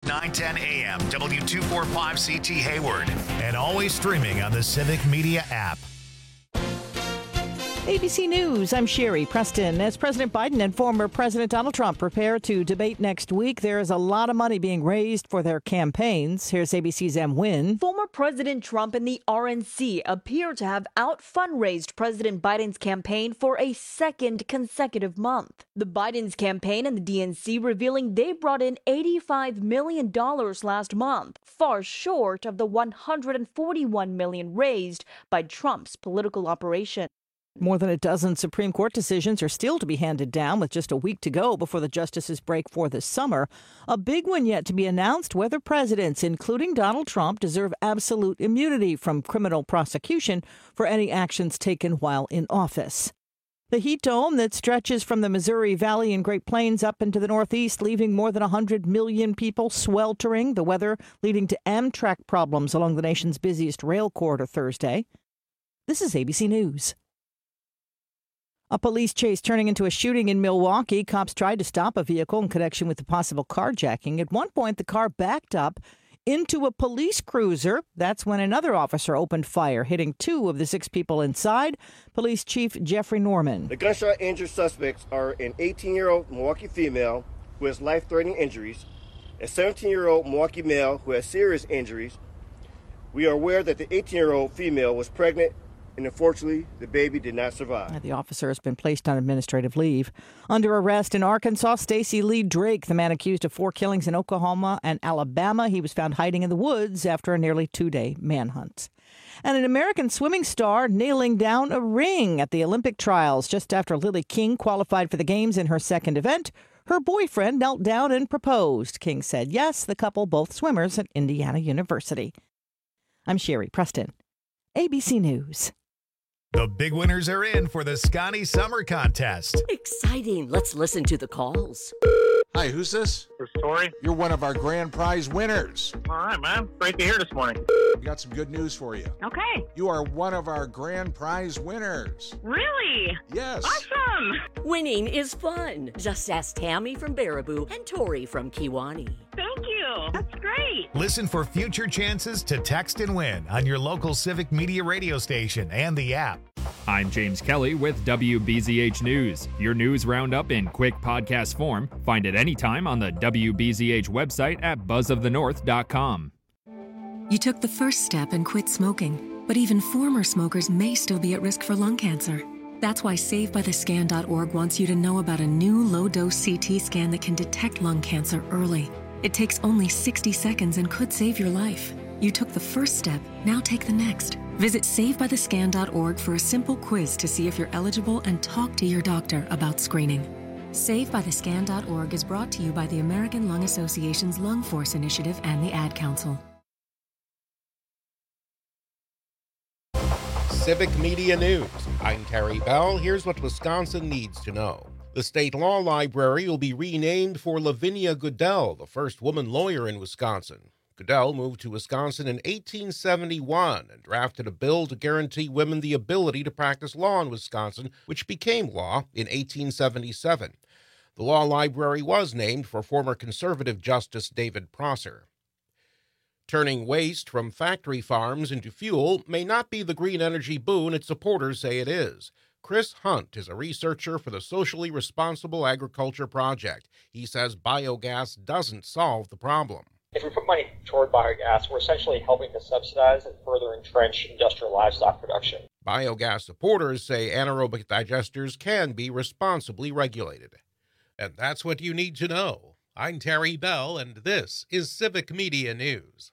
910 AM, W245CT Hayward, and always streaming on the Civic Media app. ABC News, I'm Sherry Preston. As President Biden and former President Donald Trump prepare to debate next week, there is a lot of money being raised for their campaigns. Here's ABC's Em Nguyen. Former President Trump and the RNC appear to have out-fundraised President Biden's campaign for a second consecutive month. The Biden's campaign and the DNC revealing they brought in $85 million last month, far short of the $141 million raised by Trump's political operation. More than a dozen Supreme Court decisions are still to be handed down with just a week to go before the justices break for the summer. A big one yet to be announced whether presidents, including Donald Trump, deserve absolute immunity from criminal prosecution for any actions taken while in office. The heat dome that stretches from the Missouri Valley and Great Plains up into the Northeast, leaving more than 100 million people sweltering. The weather leading to Amtrak problems along the nation's busiest rail corridor Thursday. This is ABC News. A police chase turning into a shooting in Milwaukee. Cops tried to stop a vehicle in connection with the possible carjacking. At one point, the car backed up into a police cruiser. That's when another officer opened fire, hitting 2 of the 6 people inside. Police Chief Jeffrey Norman. The gunshot injured suspects are an 18-year-old Milwaukee female who has life-threatening injuries, a 17-year-old Milwaukee male who has serious injuries. We are aware that the 18-year-old female was pregnant, and unfortunately, the baby did not survive. The officer has been placed on administrative leave. Under arrest in Arkansas, Stacey Lee Drake, the man accused of 4 killings in Oklahoma and Alabama. He was found hiding in the woods after a nearly 2-day manhunt. And an American swimming star nailing down a ring at the Olympic trials. Just after Lily King qualified for the games in her second event, her boyfriend knelt down and proposed. King said yes, the couple, both swimmers at Indiana University. I'm Sherry Preston, ABC News. The big winners are in for the Scotty Summer Contest. Exciting. Let's listen to the calls. Hi, who's this? This is Tori. You're one of our grand prize winners. All right, man. Great to hear this morning. We got some good news for you. Okay. You are one of our grand prize winners. Really? Yes. Awesome. Winning is fun. Just ask Tammy from Baraboo and Tori from Kiwani. Thank you. That's great. Listen for future chances to text and win on your local Civic Media radio station and the app. I'm James Kelly with WBZH News. Your news roundup in quick podcast form. Find it anytime on the WBZH website at buzzofthenorth.com. You took the first step and quit smoking, but even former smokers may still be at risk for lung cancer. That's why SaveByTheScan.org wants you to know about a new low-dose CT scan that can detect lung cancer early. It takes only 60 seconds and could save your life. You took the first step, now take the next. Visit SaveByTheScan.org for a simple quiz to see if you're eligible and talk to your doctor about screening. SaveByTheScan.org is brought to you by the American Lung Association's Lung Force Initiative and the Ad Council. Civic Media News. I'm Terry Bell. Here's what Wisconsin needs to know. The State Law Library will be renamed for Lavinia Goodell, the first woman lawyer in Wisconsin. Goodell moved to Wisconsin in 1871 and drafted a bill to guarantee women the ability to practice law in Wisconsin, which became law in 1877. The law library was named for former conservative Justice David Prosser. Turning waste from factory farms into fuel may not be the green energy boon its supporters say it is. Chris Hunt is a researcher for the Socially Responsible Agriculture Project. He says biogas doesn't solve the problem. If we put money toward biogas, we're essentially helping to subsidize and further entrench industrial livestock production. Biogas supporters say anaerobic digesters can be responsibly regulated. And that's what you need to know. I'm Terry Bell, and this is Civic Media News.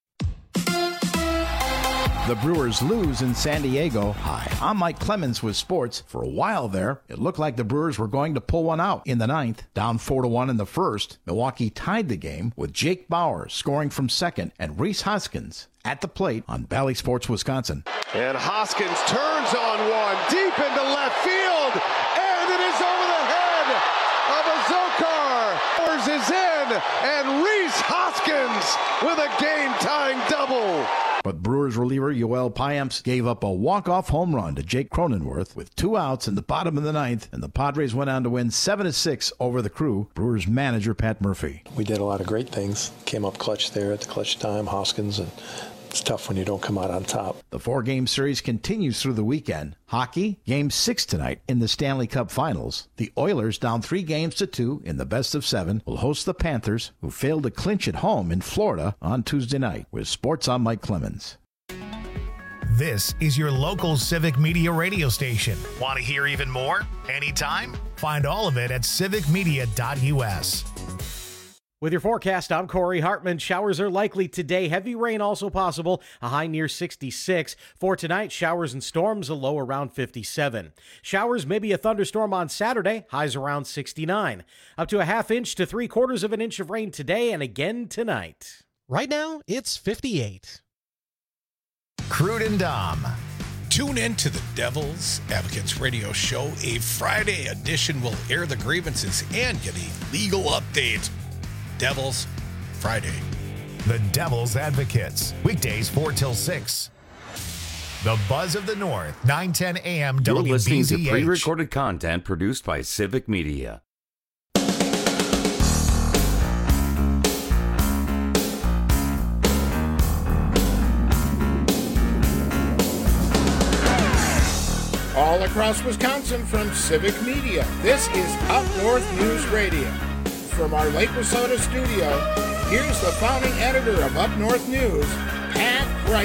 The Brewers lose in San Diego. Hi, I'm Mike Clemens with sports. For a while there, it looked like the Brewers were going to pull one out in the ninth. Down 4-1 in the first, Milwaukee tied the game with Jake Bauer scoring from second and Rhys Hoskins at the plate on Bally Sports, Wisconsin. And Hoskins turns on one deep into left field, and it is over the head of Azokar. Bowers is in, and Rhys Hoskins with a game-tying double. But Brewers reliever Yoel Payamps gave up a walk-off home run to Jake Cronenworth with 2 outs in the bottom of the ninth, and the Padres went on to win 7-6 over the Crew. Brewers manager Pat Murphy. We did a lot of great things. Came up clutch there at the clutch time, Hoskins, and it's tough when you don't come out on top. The 4-game series continues through the weekend. Hockey, Game 6 tonight in the Stanley Cup Finals. The Oilers, down 3-2 in the best of 7, will host the Panthers, who failed to clinch at home in Florida on Tuesday night. With sports, I'm Mike Clemens. This is your local Civic Media radio station. Want to hear even more? Anytime? Find all of it at civicmedia.us. With your forecast, I'm Corey Hartman. Showers are likely today. Heavy rain also possible, a high near 66. For tonight, showers and storms, a low around 57. Showers, maybe a thunderstorm on Saturday, highs around 69. Up to a ½ inch to 3/4 of an inch of rain today and again tonight. Right now, it's 58. Crude and Dom. Tune in to the Devil's Advocates radio show. A Friday edition will air the grievances and get a legal update. Devils Friday. The Devil's Advocates. Weekdays 4 till 6. The Buzz of the North, 9:10 a.m. You're listening to WBZH. pre-recorded content produced by Civic Media. All across Wisconsin from Civic Media, this is Up North News Radio. From our Lake Wissota studio, here's the founding editor of Up North News, Pat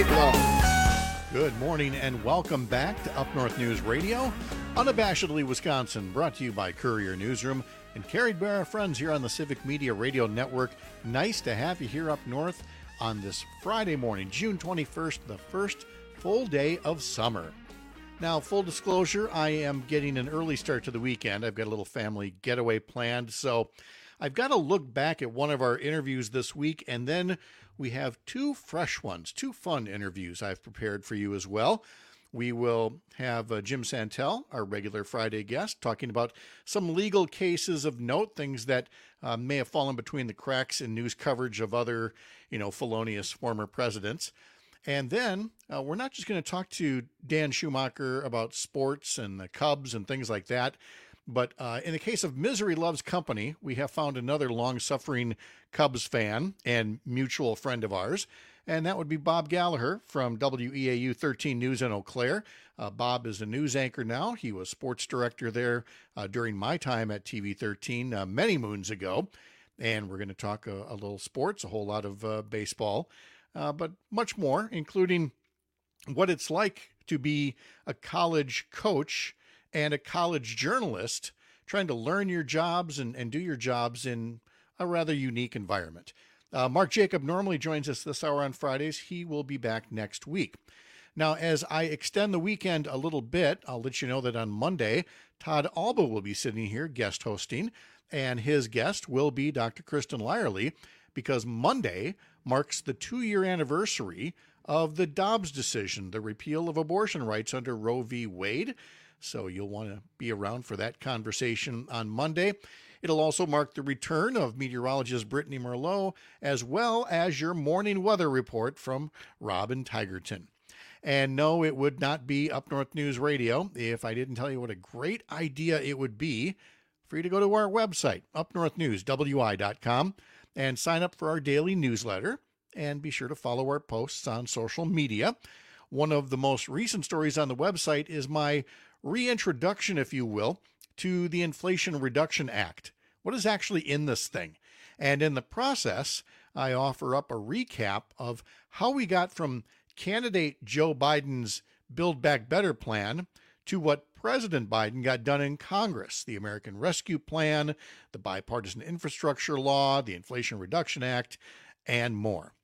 Brightlow. Good morning and welcome back to Up North News Radio, unabashedly Wisconsin, brought to you by Courier Newsroom and carried by our friends here on the Civic Media Radio Network. Nice to have you here up north on this Friday morning, June 21st, the first full day of summer. Now, full disclosure, I am getting an early start to the weekend. I've got a little family getaway planned, so I've got to look back at one of our interviews this week, and then we have 2 fresh ones, 2 fun interviews I've prepared for you as well. We will have Jim Santel, our regular Friday guest, talking about some legal cases of note, things that may have fallen between the cracks in news coverage of other, felonious former presidents. And then we're not just going to talk to Dan Schumacher about sports and the Cubs and things like that. But in the case of Misery Loves Company, we have found another long-suffering Cubs fan and mutual friend of ours, and that would be Bob Gallagher from WEAU 13 News in Eau Claire. Bob is a news anchor now. He was sports director there during my time at TV 13 many moons ago, and we're going to talk a little sports, a whole lot of baseball, but much more, including what it's like to be a college coach and a college journalist trying to learn your jobs and do your jobs in a rather unique environment. Mark Jacob normally joins us this hour on Fridays. He will be back next week. Now, as I extend the weekend a little bit, I'll let you know that on Monday, Todd Alba will be sitting here guest hosting, and his guest will be Dr. Kristen Lyerly, because Monday marks the 2-year anniversary of the Dobbs decision, the repeal of abortion rights under Roe v. Wade. So you'll want to be around for that conversation on Monday. It'll also mark the return of meteorologist Brittany Merlot, as well as your morning weather report from Robin Tigerton. And no, it would not be Up North News Radio if I didn't tell you what a great idea it would be for you to go to our website, upnorthnewswi.com, and sign up for our daily newsletter. And be sure to follow our posts on social media. One of the most recent stories on the website is my reintroduction, if you will, to the Inflation Reduction Act. What is actually in this thing? And in the process, I offer up a recap of how we got from candidate Joe Biden's Build Back Better plan to what President Biden got done in Congress, the American Rescue Plan, the Bipartisan Infrastructure Law, the Inflation Reduction Act, and more.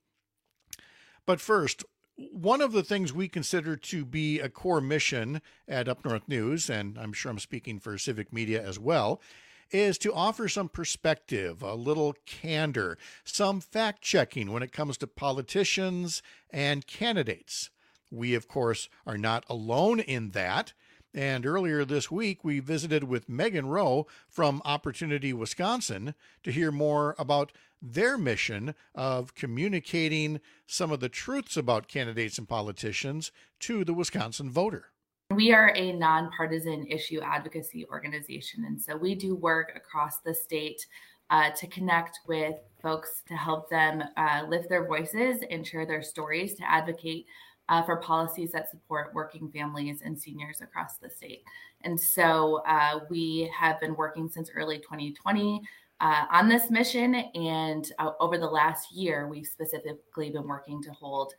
But first, one of the things we consider to be a core mission at Up North News, and I'm sure I'm speaking for Civic Media as well, is to offer some perspective, a little candor, some fact-checking when it comes to politicians and candidates. We, of course, are not alone in that. And earlier this week, we visited with Megan Rowe from Opportunity Wisconsin to hear more about their mission of communicating some of the truths about candidates and politicians to the Wisconsin voter. We are a nonpartisan issue advocacy organization, and so we do work across the state to connect with folks to help them lift their voices and share their stories, to advocate for policies that support working families and seniors across the state. And so we have been working since early 2020 on this mission, and over the last year, we've specifically been working to hold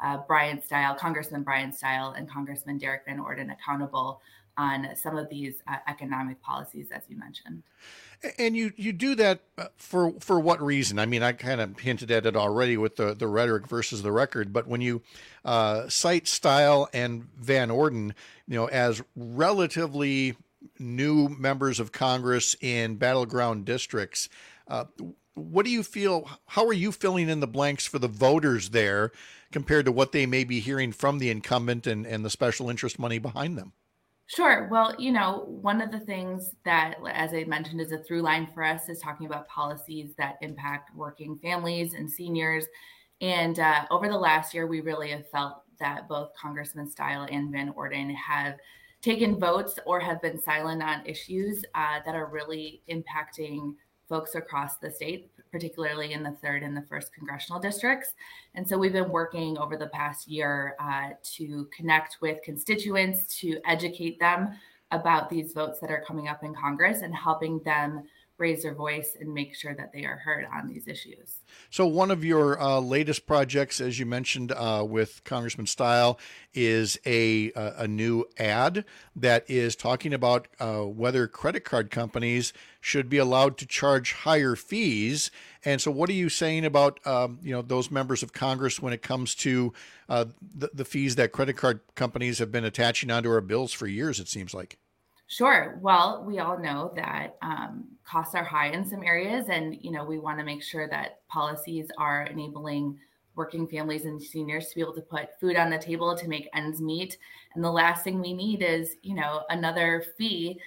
Congressman Brian Stile and Congressman Derek Van Orden accountable on some of these economic policies, as you mentioned. And you do that for what reason? I mean, I kind of hinted at it already with the rhetoric versus the record, but when you cite Stile and Van Orden, as relatively new members of Congress in battleground districts, what do you feel? How are you filling in the blanks for the voters there compared to what they may be hearing from the incumbent and the special interest money behind them? Sure. Well, one of the things that, as I mentioned, is a through line for us is talking about policies that impact working families and seniors. And over the last year, we really have felt that both Congressman Stile and Van Orden have taken votes or have been silent on issues that are really impacting folks across the state, particularly in the 3rd and the 1st congressional districts. And so we've been working over the past year to connect with constituents, to educate them about these votes that are coming up in Congress and helping them raise their voice and make sure that they are heard on these issues. So one of your latest projects, as you mentioned with Congressman Stile, is a new ad that is talking about whether credit card companies should be allowed to charge higher fees. And so what are you saying about those members of Congress when it comes to the fees that credit card companies have been attaching onto our bills for years, it seems like? Sure. Well, we all know that costs are high in some areas, and we want to make sure that policies are enabling working families and seniors to be able to put food on the table, to make ends meet. And the last thing we need is, another fee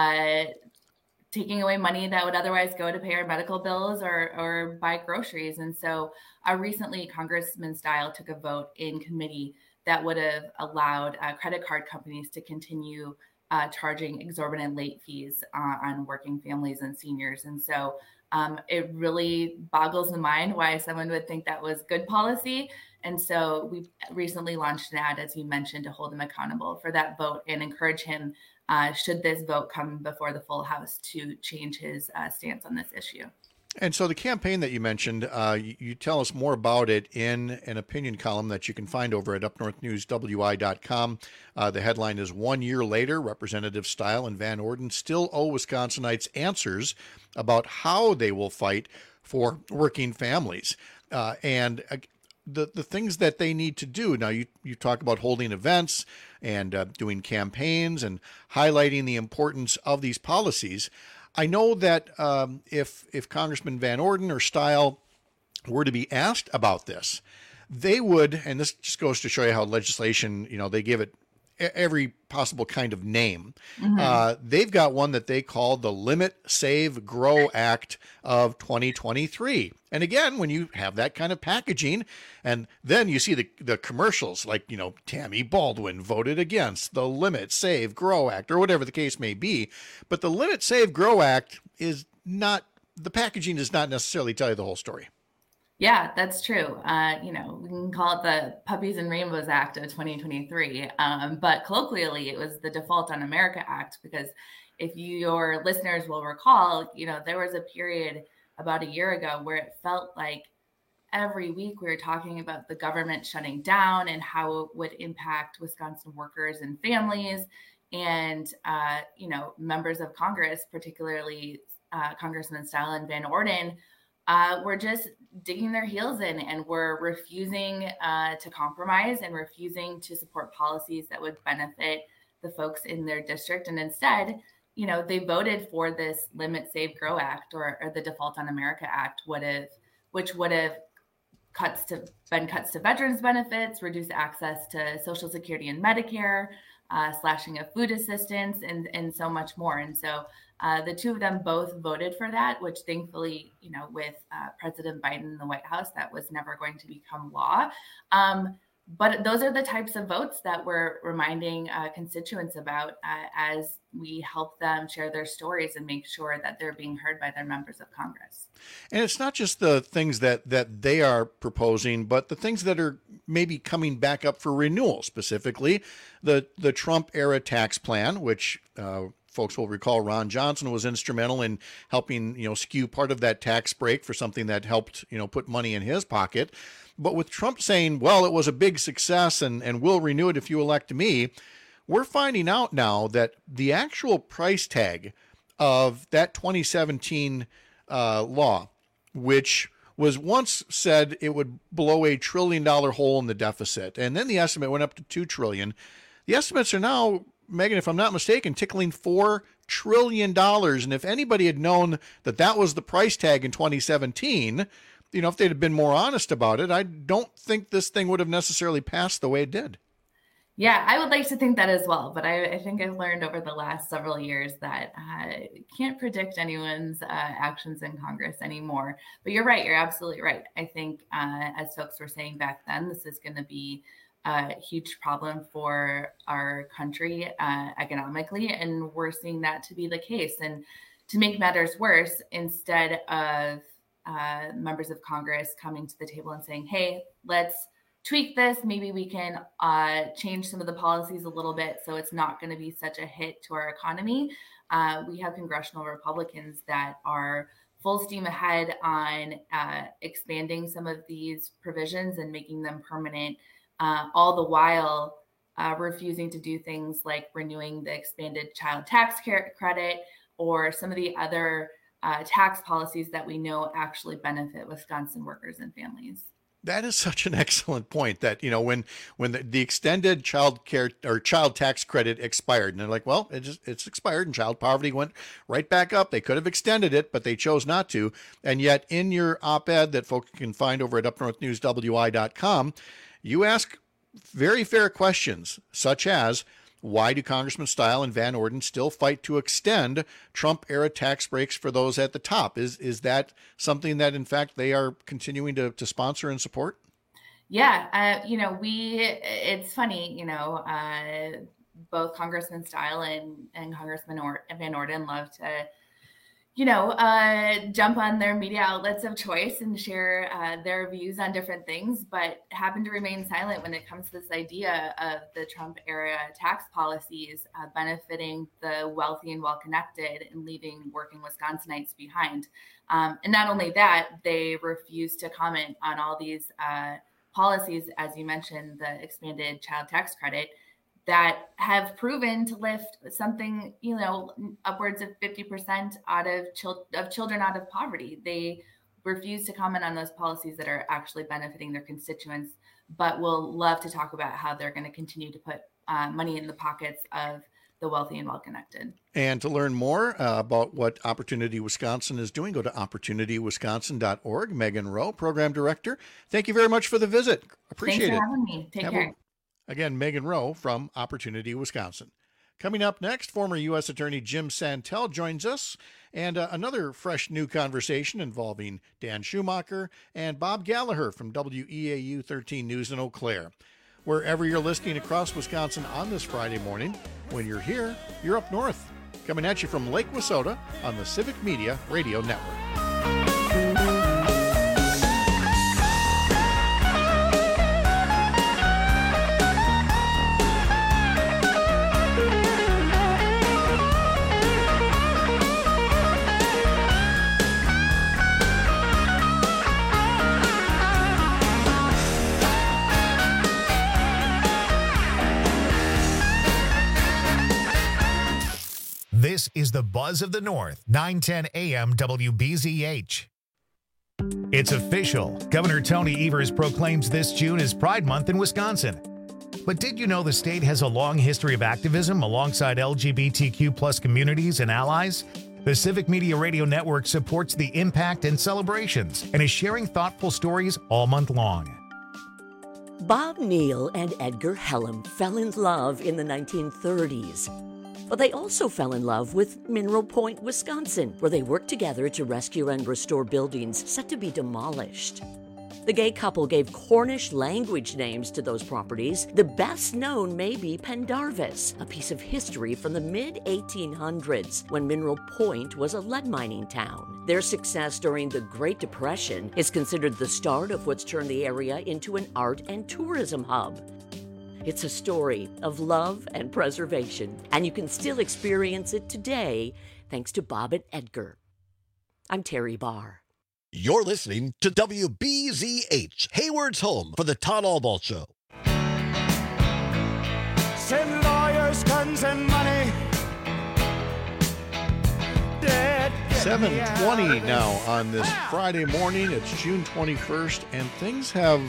taking away money that would otherwise go to pay our medical bills or buy groceries. And so recently, Congressman Stile took a vote in committee that would have allowed credit card companies to continue charging exorbitant late fees on working families and seniors. And so it really boggles the mind why someone would think that was good policy. And so we recently launched an ad, as you mentioned, to hold him accountable for that vote and encourage him, should this vote come before the full House, to change his stance on this issue. And so the campaign that you mentioned, you tell us more about it in an opinion column that you can find over at upnorthnewswi.com. The headline is 1 year later, Representative Stile and Van Orden still owe Wisconsinites answers about how they will fight for working families. And the things that they need to do. Now, you talk about holding events and doing campaigns and highlighting the importance of these policies. I know that if Congressman Van Orden or Stile were to be asked about this, they would, and this just goes to show you how legislation, they give it every possible kind of name. Mm-hmm. They've got one that they call the Limit, Save, Grow Act of 2023. And again, when you have that kind of packaging, and then you see the commercials like, Tammy Baldwin voted against the Limit, Save, Grow Act, or whatever the case may be. But the Limit, Save, Grow Act is not, the packaging does not necessarily tell you the whole story. Yeah, that's true. We can call it the Puppies and Rainbows Act of 2023. But colloquially, it was the Default on America Act, because if your listeners will recall, there was a period about a year ago where it felt like every week we were talking about the government shutting down and how it would impact Wisconsin workers and families. And, members of Congress, particularly Congressman Stile and Van Orden, were just digging their heels in and were refusing to compromise and refusing to support policies that would benefit the folks in their district. And instead, they voted for this Limit, Save, Grow Act, or the Default on America Act, which would have cuts to veterans benefits, reduce access to Social Security and Medicare, slashing of food assistance, and so much more. And so the two of them both voted for that, which thankfully, with President Biden in the White House, that was never going to become law. But those are the types of votes that we're reminding constituents about as we help them share their stories and make sure that they're being heard by their members of Congress. And it's not just the things that they are proposing, but the things that are maybe coming back up for renewal, specifically the Trump era tax plan, which folks will recall Ron Johnson was instrumental in helping, skew part of that tax break for something that helped, put money in his pocket. But with Trump saying, well, it was a big success and we'll renew it if you elect me, we're finding out now that the actual price tag of that 2017 law, which was once said it would blow $1 trillion hole in the deficit, and then the estimate went up to $2 trillion. The estimates are now, Megan, if I'm not mistaken, tickling $4 trillion. And if anybody had known that was the price tag in 2017, if they'd have been more honest about it, I don't think this thing would have necessarily passed the way it did. Yeah, I would like to think that as well. But I think I've learned over the last several years that can't predict anyone's actions in Congress anymore. But you're right. You're absolutely right. I think as folks were saying back then, this is going to be a huge problem for our country economically. And we're seeing that to be the case. And to make matters worse, instead of members of Congress coming to the table and saying, hey, let's tweak this. Maybe we can change some of the policies a little bit so it's not going to be such a hit to our economy. We have congressional Republicans that are full steam ahead on expanding some of these provisions and making them permanent, all the while refusing to do things like renewing the expanded child tax credit or some of the other tax policies that we know actually benefit Wisconsin workers and families. That is such an excellent point that, when the extended child care or child tax credit expired, and they're like, well, it's expired and child poverty went right back up. They could have extended it, but they chose not to. And yet in your op-ed that folks can find over at upnorthnewswi.com, you ask very fair questions, such as, why do Congressman Stile and Van Orden still fight to extend Trump-era tax breaks for those at the top? Is that something that, in fact, they are continuing to sponsor and support? Yeah, it's funny, both Congressman Stile and Congressman Van Orden love to, jump on their media outlets of choice and share their views on different things, but happen to remain silent when it comes to this idea of the Trump era tax policies benefiting the wealthy and well-connected and leaving working Wisconsinites behind. And not only that, they refuse to comment on all these policies, as you mentioned, the expanded child tax credit, that have proven to lift something, upwards of 50% of children out of poverty. They refuse to comment on those policies that are actually benefiting their constituents, but will love to talk about how they're going to continue to put money in the pockets of the wealthy and well-connected. And to learn more about what Opportunity Wisconsin is doing, go to opportunitywisconsin.org. Megan Rowe, Program Director, thank you very much for the visit. Appreciate it. Thanks for having me. Take care. Again, Megan Rowe from Opportunity Wisconsin. Coming up next, former U.S. Attorney Jim Santel joins us, and another fresh new conversation involving Dan Schumacher and Bob Gallagher from WEAU 13 News in Eau Claire. Wherever you're listening across Wisconsin on this Friday morning, when you're here, you're up north. Coming at you from Lake Wissota on the Civic Media Radio Network. This is the Buzz of the North, 910 AM WBZH. It's official. Governor Tony Evers proclaims this June as Pride Month in Wisconsin. But did you know the state has a long history of activism alongside LGBTQ plus communities and allies? The Civic Media Radio Network supports the impact and celebrations and is sharing thoughtful stories all month long. Bob Neal and Edgar Hellam fell in love in the 1930s. But they also fell in love with Mineral Point, Wisconsin, where they worked together to rescue and restore buildings set to be demolished. The gay couple gave Cornish language names to those properties. The best known may be Pendarvis, a piece of history from the mid-1800s when Mineral Point was a lead mining town. Their success during the Great Depression is considered the start of what's turned the area into an art and tourism hub. It's a story of love and preservation, and you can still experience it today thanks to Bob and Edgar. I'm Terry Barr. You're listening to WBZH, Hayward's home for the Todd Albaugh Show. Send lawyers, guns, and money. 7:20 now on this Friday morning. It's June 21st, and things have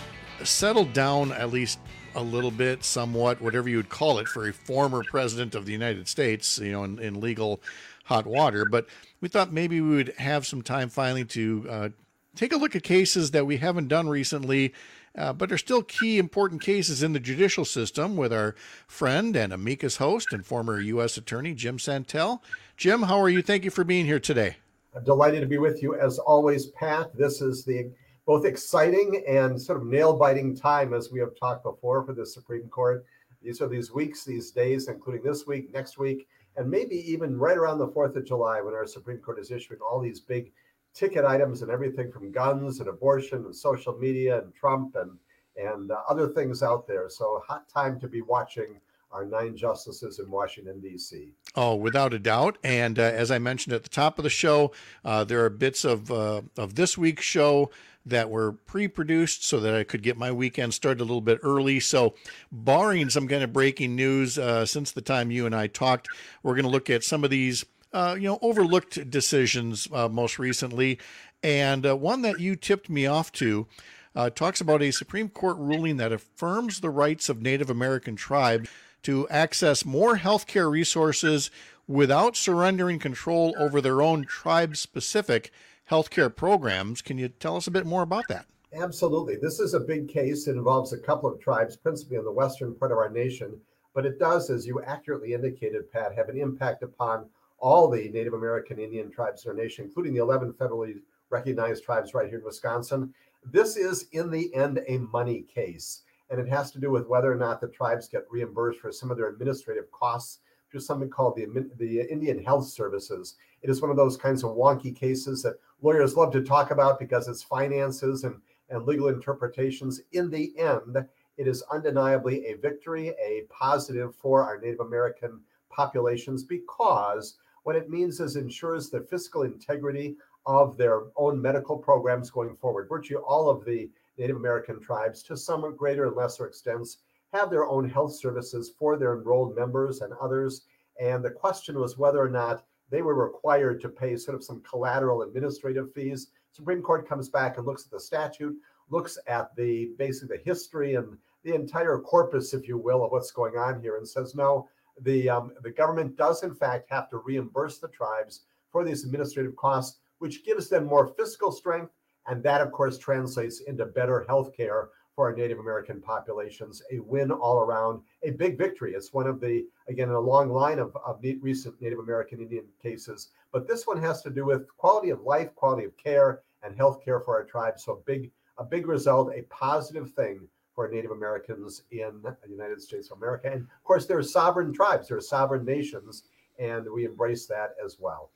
settled down at least a little bit, somewhat, whatever you would call it, for a former president of the United States, in legal hot water. But we thought maybe we would have some time finally to take a look at cases that we haven't done recently, but are still key important cases in the judicial system with our friend and amicus host and former U.S. Attorney Jim Santel. Jim, how are you? Thank you for being here today. I'm delighted to be with you as always, Pat. This is the both exciting and sort of nail-biting time, as we have talked before, for the Supreme Court. These are these weeks, these days, including this week, next week, and maybe even right around the 4th of July when our Supreme Court is issuing all these big ticket items and everything from guns and abortion and social media and Trump and other things out there. So hot time to be watching our 9 justices in Washington, D.C. Oh, without a doubt. And as I mentioned at the top of the show, there are bits of this week's show that were pre-produced so that I could get my weekend started a little bit early. So barring some kind of breaking news since the time you and I talked, we're going to look at some of these overlooked decisions most recently. And one that you tipped me off to talks about a Supreme Court ruling that affirms the rights of Native American tribes to access more healthcare resources without surrendering control over their own tribe-specific healthcare programs. Can you tell us a bit more about that? Absolutely. This is a big case. It involves a couple of tribes, principally in the western part of our nation, but it does, as you accurately indicated, Pat, have an impact upon all the Native American Indian tribes in our nation, including the 11 federally recognized tribes right here in Wisconsin. This is, in the end, a money case, and it has to do with whether or not the tribes get reimbursed for some of their administrative costs through something called the Indian Health Services. It is one of those kinds of wonky cases that lawyers love to talk about because it's finances and legal interpretations. In the end, it is undeniably a victory, a positive for our Native American populations, because what it means is ensures the fiscal integrity of their own medical programs going forward. Virtually all of the Native American tribes, to some greater and lesser extents, have their own health services for their enrolled members and others. And the question was whether or not they were required to pay sort of some collateral administrative fees. Supreme Court comes back and looks at the statute, looks at basically the history and the entire corpus, if you will, of what's going on here, and says, no, the government does in fact have to reimburse the tribes for these administrative costs, which gives them more fiscal strength. And that, of course, translates into better health care for our Native American populations. A win all around, a big victory. It's one of the, again, a long line of recent Native American Indian cases. But this one has to do with quality of life, quality of care, and health care for our tribes. So a big result, a positive thing for Native Americans in the United States of America. And of course, there are sovereign tribes, there are sovereign nations, and we embrace that as well.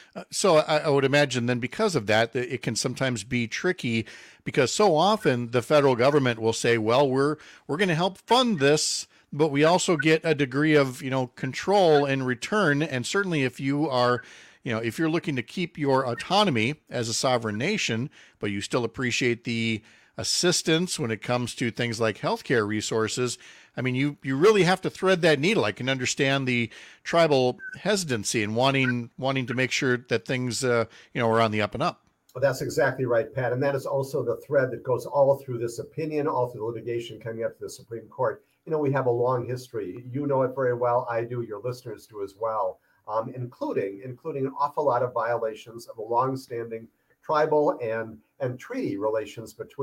So I would imagine then because of that, it can sometimes be tricky because so often the federal government will say, well, we're going to help fund this, but we also get a degree of, control in return. And certainly if you are, if you're looking to keep your autonomy as a sovereign nation, but you still appreciate the assistance when it comes to things like healthcare resources, I mean, you really have to thread that needle. I can understand the tribal hesitancy and wanting to make sure that things, are on the up and up. Well, that's exactly right, Pat. And that is also the thread that goes all through this opinion, all through the litigation coming up to the Supreme Court. We have a long history. You know it very well. I do. Your listeners do as well, including an awful lot of violations of the longstanding tribal and treaty relations between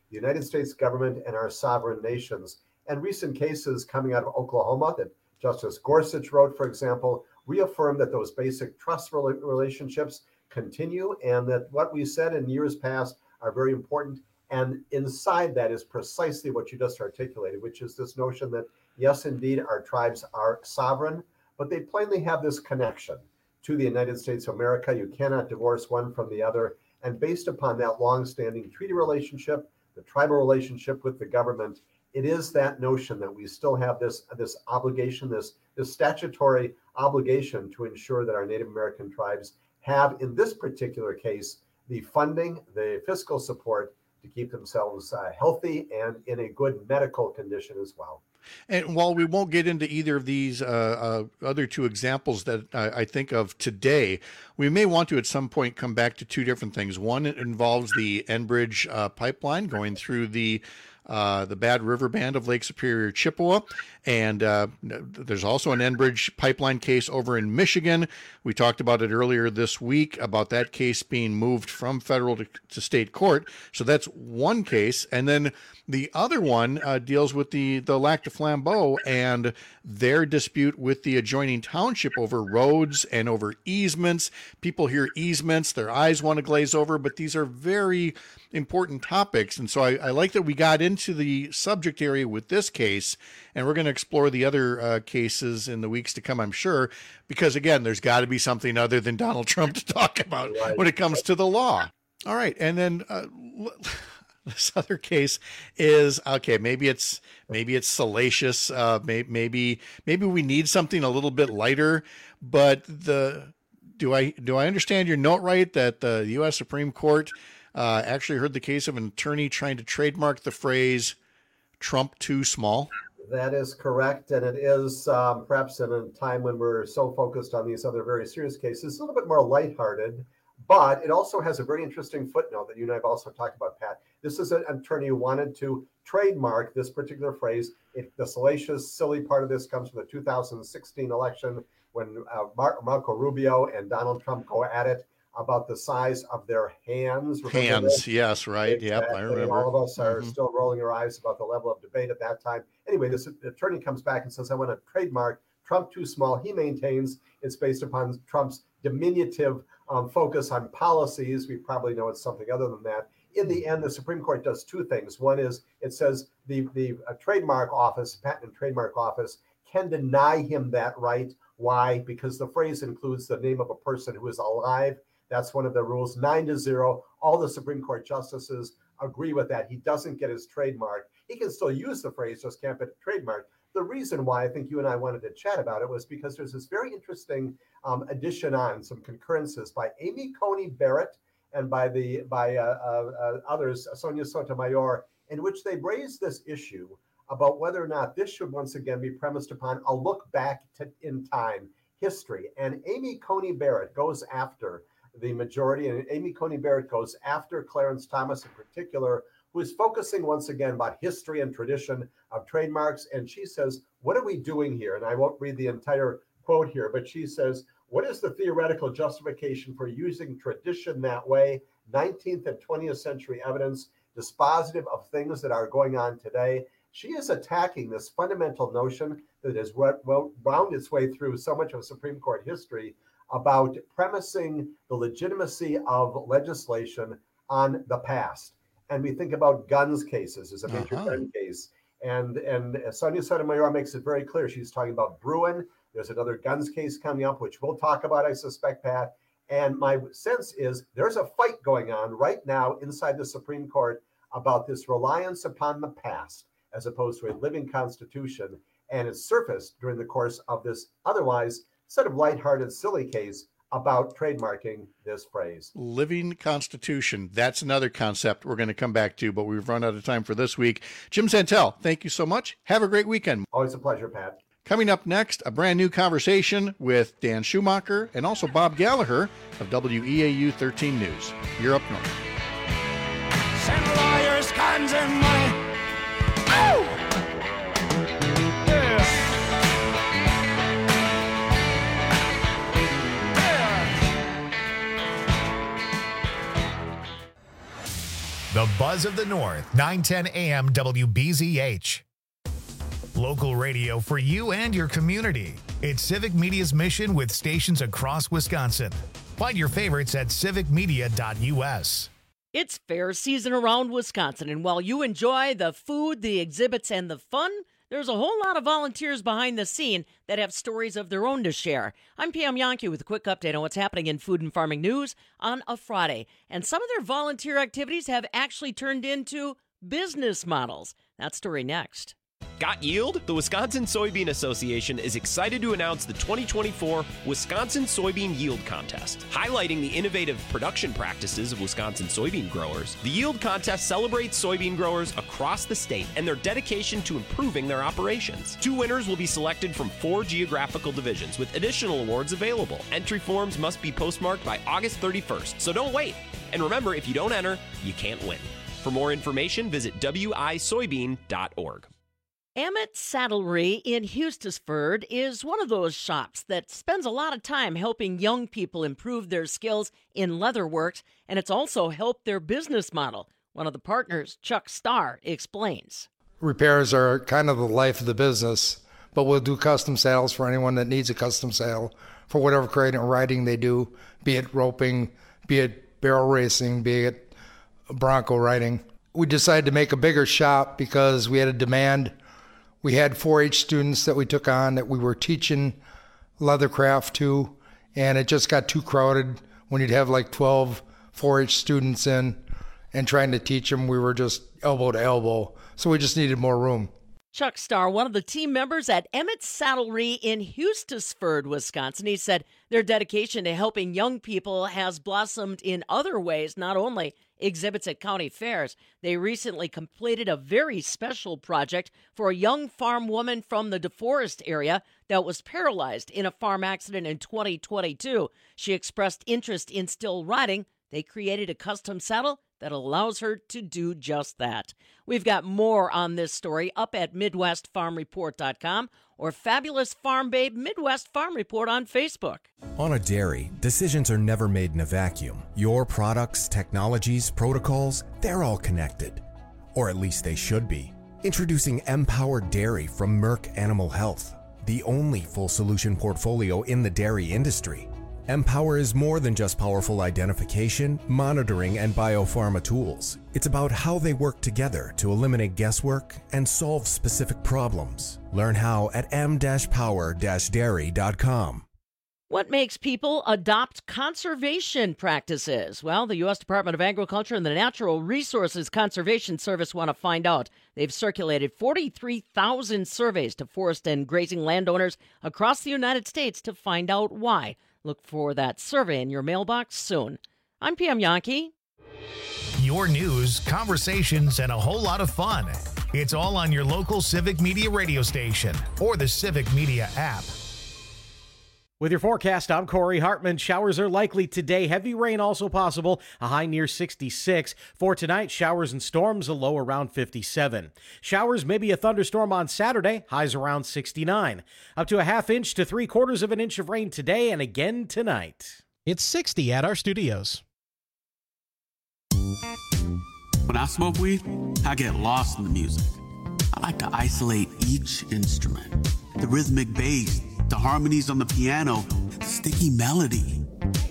the United States government and our sovereign nations. And recent cases coming out of Oklahoma that Justice Gorsuch wrote, for example, reaffirm that those basic trust relationships continue and that what we said in years past are very important. And inside that is precisely what you just articulated, which is this notion that, yes, indeed, our tribes are sovereign, but they plainly have this connection to the United States of America. You cannot divorce one from the other. And based upon that longstanding treaty relationship, the tribal relationship with the government, it is that notion that we still have this obligation, this statutory obligation to ensure that our Native American tribes have, in this particular case, the funding, the fiscal support to keep themselves healthy and in a good medical condition as well. And while we won't get into either of these other two examples that I think of today, we may want to at some point come back to two different things. One, it involves the Enbridge pipeline going through the Bad River Band of Lake Superior, Chippewa. And there's also an Enbridge pipeline case over in Michigan. We talked about it earlier this week about that case being moved from federal to state court. So that's one case. And then the other one deals with the Lac du Flambeau and their dispute with the adjoining township over roads and over easements. People hear easements, their eyes want to glaze over, but these are very important topics. And so I like that we got into the subject area with this case, and we're going to explore the other cases in the weeks to come, I'm sure, because again, there's got to be something other than Donald Trump to talk about when it comes to the law. All right. And then this other case is, okay, maybe it's salacious. Maybe we need something a little bit lighter, but do I understand your note right that the U.S. Supreme Court actually heard the case of an attorney trying to trademark the phrase Trump too small? That is correct. And it is perhaps in a time when we're so focused on these other very serious cases, a little bit more lighthearted, but it also has a very interesting footnote that you and I have also talked about, Pat. This is an attorney who wanted to trademark this particular phrase. The salacious, silly part of this comes from the 2016 election when Marco Rubio and Donald Trump go at it about the size of their hands. Hands, yes, right. Exactly. Yep, I remember. All of us are still rolling our eyes about the level of debate at that time. Anyway, this attorney comes back and says, I want to trademark Trump too small. He maintains it's based upon Trump's diminutive focus on policies. We probably know it's something other than that. In the end, the Supreme Court does two things. One is it says the trademark office, patent and trademark office, can deny him that right. Why? Because the phrase includes the name of a person who is alive. That's one of the rules, 9-0. All the Supreme Court justices agree with that. He doesn't get his trademark. He can still use the phrase, just can't get it trademarked. The reason why I think you and I wanted to chat about it was because there's this very interesting addition on some concurrences by Amy Coney Barrett and by others, Sonia Sotomayor, in which they raised this issue about whether or not this should once again be premised upon a look back in time, history. And Amy Coney Barrett goes after the majority, and Amy Coney Barrett goes after Clarence Thomas in particular, who is focusing once again about history and tradition of trademarks. And she says, what are we doing here? And I won't read the entire quote here, but she says, what is the theoretical justification for using tradition that way? 19th and 20th century evidence, dispositive of things that are going on today. She is attacking this fundamental notion that has wound its way through so much of Supreme Court history about premising the legitimacy of legislation on the past. And we think about guns cases as a major gun case. And Sonia Sotomayor makes it very clear. She's talking about Bruin. There's another guns case coming up, which we'll talk about, I suspect, Pat. And my sense is there's a fight going on right now inside the Supreme Court about this reliance upon the past as opposed to a living constitution. And it surfaced during the course of this otherwise sort of lighthearted, silly case about trademarking this phrase. Living Constitution. That's another concept we're going to come back to, but we've run out of time for this week. Jim Santel, thank you so much. Have a great weekend. Always a pleasure, Pat. Coming up next, a brand new conversation with Dan Schumacher and also Bob Gallagher of WEAU 13 News. You're up north. Send lawyers, guns, and money. Oh! The Buzz of the North, 910 AM WBZH. Local radio for you and your community. It's Civic Media's mission with stations across Wisconsin. Find your favorites at civicmedia.us. It's fair season around Wisconsin, and while you enjoy the food, the exhibits, and the fun, there's a whole lot of volunteers behind the scene that have stories of their own to share. I'm Pam Yankee with a quick update on what's happening in food and farming news on a Friday. And some of their volunteer activities have actually turned into business models. That story next. Got yield? The Wisconsin Soybean Association is excited to announce the 2024 Wisconsin Soybean Yield Contest. Highlighting the innovative production practices of Wisconsin soybean growers, the Yield Contest celebrates soybean growers across the state and their dedication to improving their operations. 2 winners will be selected from 4 geographical divisions with additional awards available. Entry forms must be postmarked by August 31st, so don't wait. And remember, if you don't enter, you can't win. For more information, visit wisoybean.org. Emmett Saddlery in Hustisford is one of those shops that spends a lot of time helping young people improve their skills in leatherworks, and it's also helped their business model. One of the partners, Chuck Starr, explains. Repairs are kind of the life of the business, but we'll do custom saddles for anyone that needs a custom saddle for whatever kind of riding they do, be it roping, be it barrel racing, be it bronco riding. We decided to make a bigger shop because we had a demand. We had 4-H students that we took on that we were teaching leathercraft to, and it just got too crowded when you'd have like 12 4-H students in and trying to teach them. We were just elbow to elbow, so we just needed more room. Chuck Starr, one of the team members at Emmett Saddlery in Hustisford, Wisconsin, he said their dedication to helping young people has blossomed in other ways, not only exhibits at county fairs. They recently completed a very special project for a young farm woman from the DeForest area that was paralyzed in a farm accident in 2022. She expressed interest in still riding. They created a custom saddle that allows her to do just that. We've got more on this story up at MidwestFarmReport.com or Fabulous Farm Babe Midwest Farm Report on Facebook. On a dairy, decisions are never made in a vacuum. Your products, technologies, protocols, they're all connected. Or at least they should be. Introducing Empower Dairy from Merck Animal Health, the only full solution portfolio in the dairy industry. Empower is more than just powerful identification, monitoring, and biopharma tools. It's about how they work together to eliminate guesswork and solve specific problems. Learn how at m-power-dairy.com. What makes people adopt conservation practices? Well, the U.S. Department of Agriculture and the Natural Resources Conservation Service want to find out. They've circulated 43,000 surveys to forest and grazing landowners across the United States to find out why. Look for that survey in your mailbox soon. I'm Pam Yankee. Your news, conversations, and a whole lot of fun. It's all on your local Civic Media radio station or the Civic Media app. With your forecast, I'm Corey Hartman. Showers are likely today. Heavy rain also possible, a high near 66. For tonight, showers and storms, a low around 57. Showers, maybe a thunderstorm on Saturday, highs around 69. Up to a ½ inch to 3/4 of an inch of rain today and again tonight. It's 60 at our studios. When I smoke weed, I get lost in the music. I like to isolate each instrument, the rhythmic bass, the harmonies on the piano, the sticky melody.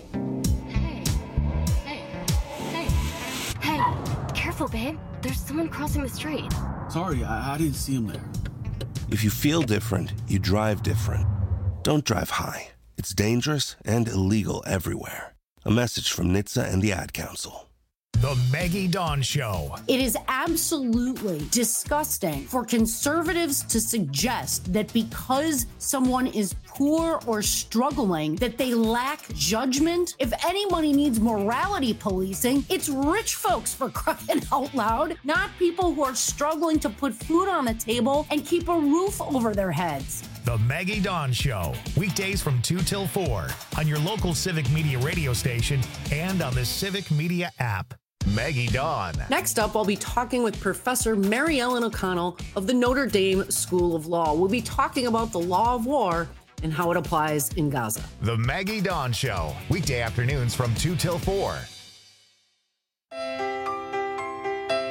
Hey, careful, babe. There's someone crossing the street. Sorry, I didn't see him there. If you feel different, you drive different. Don't drive high. It's dangerous and illegal everywhere. A message from NHTSA and the Ad Council. The Maggie Dawn Show. It is absolutely disgusting for conservatives to suggest that because someone is poor or struggling, that they lack judgment. If anybody needs morality policing, it's rich folks, for crying out loud, not people who are struggling to put food on the table and keep a roof over their heads. The Maggie Dawn Show, weekdays from 2 till 4 on your local Civic Media radio station and on the Civic Media app. Maggie Dawn. Next up, I'll be talking with Professor Mary Ellen O'Connell of the Notre Dame School of Law. We'll be talking about the law of war and how it applies in Gaza. The Maggie Dawn Show, weekday afternoons from 2 till 4.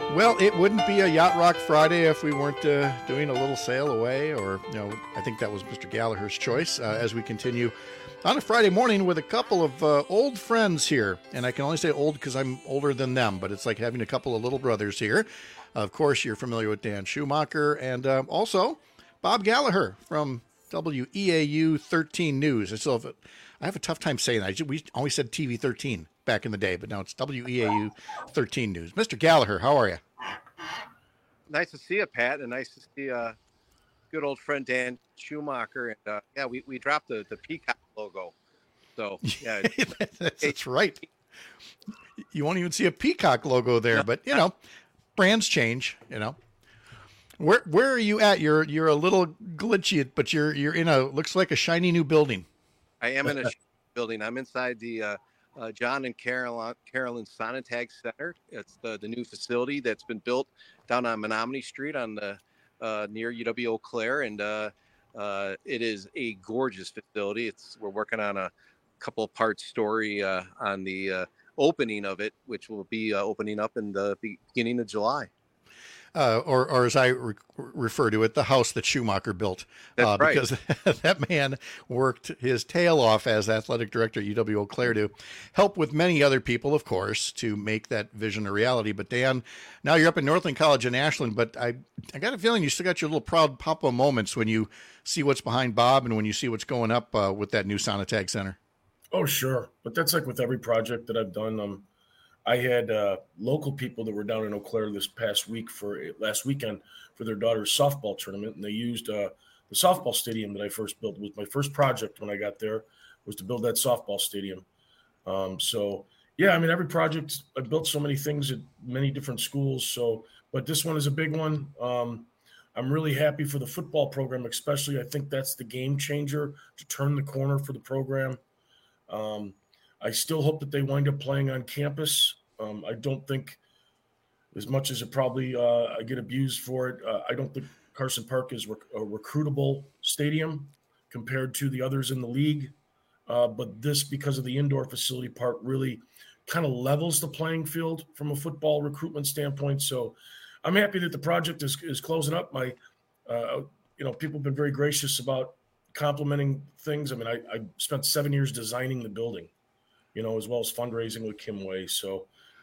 Well, it wouldn't be a Yacht Rock Friday if we weren't doing a little sail away, or, I think that was Mr. Gallagher's choice, as we continue on a Friday morning with a couple of old friends here. And I can only say old because I'm older than them, but it's like having a couple of little brothers here. Of course, you're familiar with Dan Schumacher and also Bob Gallagher from WEAU 13 News. I have a tough time saying that. We always said TV 13 back in the day, but now it's WEAU 13 News. Mr. Gallagher, how are you? Nice to see you, Pat, and nice to see good old friend Dan Schumacher. And we dropped the Peacock logo. So yeah, that's right. You won't even see a Peacock logo there, but brands change. Where are you at? You're a little glitchy, but you're in looks like a shiny new building. I am in a building. I'm inside the John and Carolyn Sonntag Center. It's the new facility that's been built down on Menominee Street on the near UW Eau Claire, and it is a gorgeous facility. We're working on a couple of part story on the opening of it, which will be opening up in the beginning of July. Or as I refer to it, the house that Schumacher built. That's right. Because that man worked his tail off as athletic director at UW Eau Claire to help with many other people, of course, to make that vision a reality. But Dan, now you're up in Northland College in Ashland, but I got a feeling you still got your little proud papa moments when you see what's behind Bob and when you see what's going up with that new Sonntag Center. Oh, sure. But that's like with every project that I've done. I had local people that were down in Eau Claire last weekend for their daughter's softball tournament, and they used the softball stadium that I first built. It was my first project when I got there, was to build that softball stadium. Every project, I built so many things at many different schools. But this one is a big one. I'm really happy for the football program, especially. I think that's the game changer to turn the corner for the program. I still hope that they wind up playing on campus. I don't think, as much as it probably I get abused for it, I don't think Carson Park is a recruitable stadium compared to the others in the league. But this, because of the indoor facility part, really kind of levels the playing field from a football recruitment standpoint. So I'm happy that the project is closing up. People have been very gracious about complimenting things. I mean, I spent 7 years designing the building, as well as fundraising with Kim Way. So,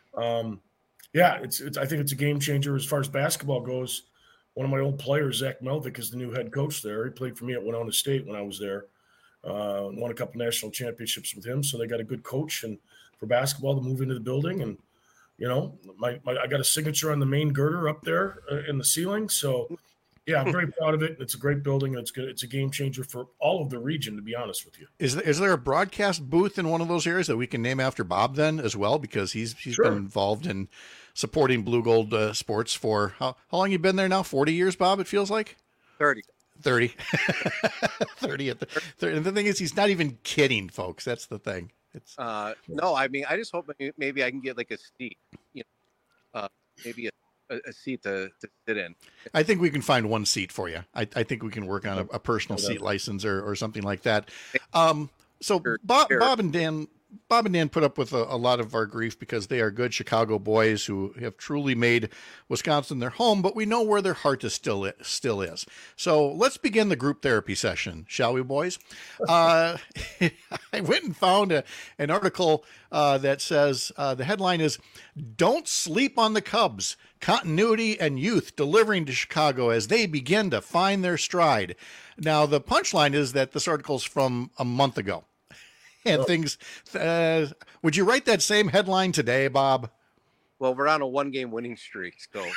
I think it's a game changer as far as basketball goes. One of my old players, Zach Melvick, is the new head coach there. He played for me at Winona State when I was there. Won a couple national championships with him. So they got a good coach and for basketball to move into the building. And, I got a signature on the main girder up there in the ceiling. So, yeah, I'm very proud of it. It's a great building. It's good. It's a game changer for all of the region, to be honest with you. Is there a broadcast booth in one of those areas that we can name after Bob then as well? Because he's Sure. been involved in supporting Blue Gold sports for how long you been there now? 40 years, Bob, it feels like? 30. 30. 30 at the 30. And the thing is, he's not even kidding, folks. That's the thing. It's no, I mean, I just hope maybe I can get like a seat, maybe a seat to sit in. I think we can find one seat for you. I think we can work on a personal seat license or something like that. So Bob and Dan put up with a lot of our grief because they are good Chicago boys who have truly made Wisconsin their home, but we know where their heart is still is. So let's begin the group therapy session, shall we, boys? I went and found an article that says the headline is "Don't Sleep on the Cubs. Continuity and youth delivering to Chicago as they begin to find their stride." Now, the punchline is that this article's from a month ago. And things, would you write that same headline today, Bob? Well, we're on a 1-game winning streak, so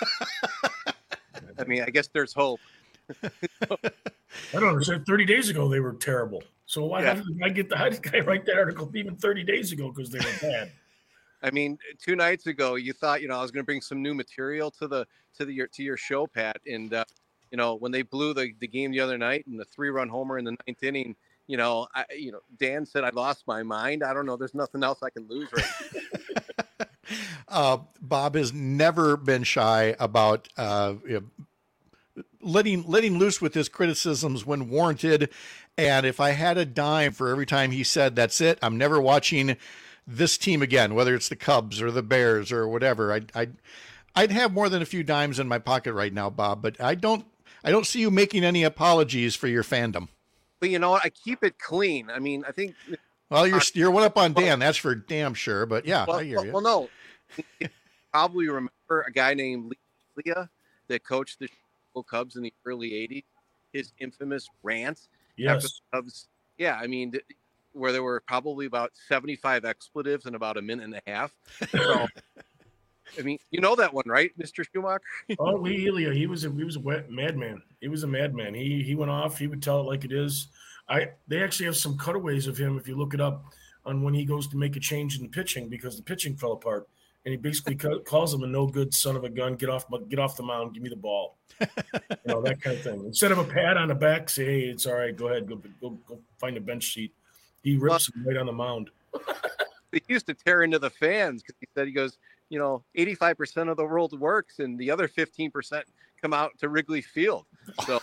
I mean, I guess there's hope. I don't understand. 30 days ago, they were terrible. So how did I write that article even 30 days ago because they were bad? I mean, 2 nights ago, you thought, I was going to bring some new material to your show, Pat. And, when they blew the game the other night and the 3-run homer in the 9th inning, Dan said I lost my mind. I don't know. There's nothing else I can lose right now. Bob has never been shy about letting loose with his criticisms when warranted. And if I had a dime for every time he said, "That's it, I'm never watching this team again," whether it's the Cubs or the Bears or whatever, I'd have more than a few dimes in my pocket right now, Bob, but I don't see you making any apologies for your fandom. But you know what? I keep it clean. I mean, I think. Well, you're one up on Dan. That's for damn sure. But yeah, I hear you. Well, no. You probably remember a guy named Lee Leah that coached the Chicago Cubs in the early '80s. His infamous rant. Yes. After the Cubs. Yeah, I mean, where there were probably about 75 expletives in about a minute and a half. So, I mean, you know that one, right, Mr. Schumacher? Oh, Lee Elia, he was a madman. He was a madman. He went off. He would tell it like it is. They actually have some cutaways of him if you look it up on when he goes to make a change in pitching because the pitching fell apart, and he basically calls him a no good son of a gun. Get off the mound. Give me the ball. That kind of thing. Instead of a pat on the back, say, hey, it's all right. Go ahead. Go find a bench seat. He rips him right on the mound. He used to tear into the fans because he goes, 85% of the world works and the other 15% come out to Wrigley Field. So,